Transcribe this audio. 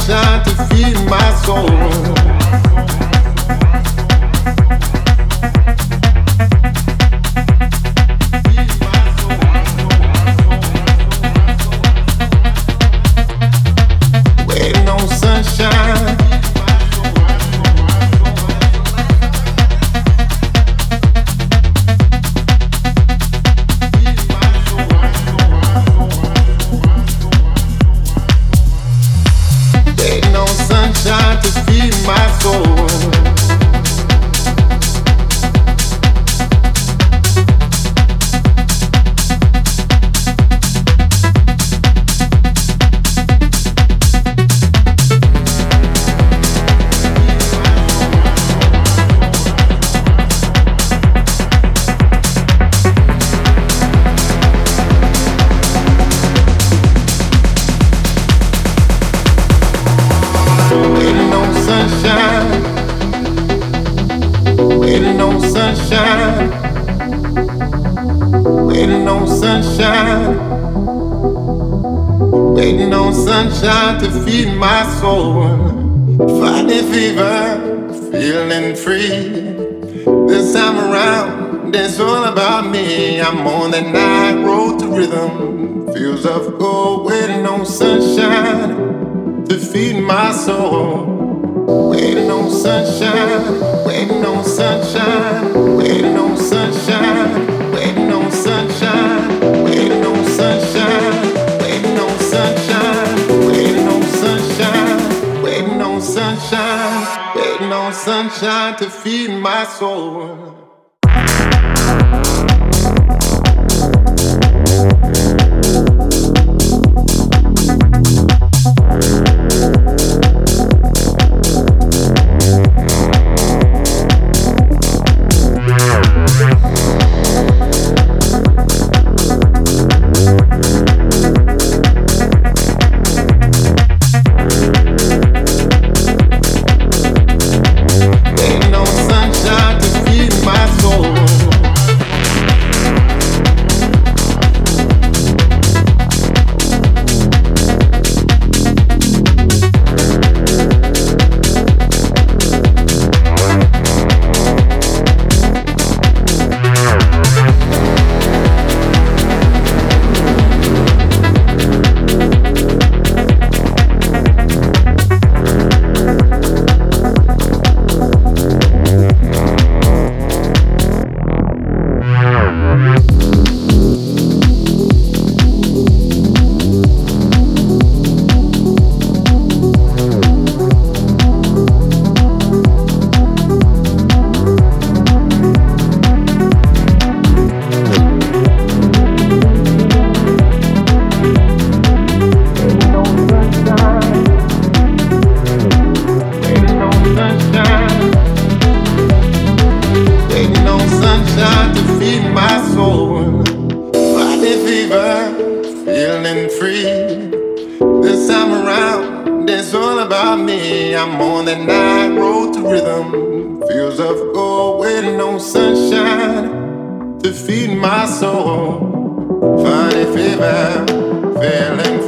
sunshine to feed my soul. Waiting on sunshine to feed my soul. Fighting fever, feeling free. This time around, it's all about me. I'm on that night road to rhythm. Feels of gold, waiting on sunshine to feed my soul. Waiting on sunshine, waiting on sunshine, waiting on sunshine, waiting on sunshine, waiting on sunshine. Sunshine, waiting on sunshine to feed my soul. I'm on that night road to rhythm. Feels of gold, waiting on sunshine to feed my soul. Funny fever, feeling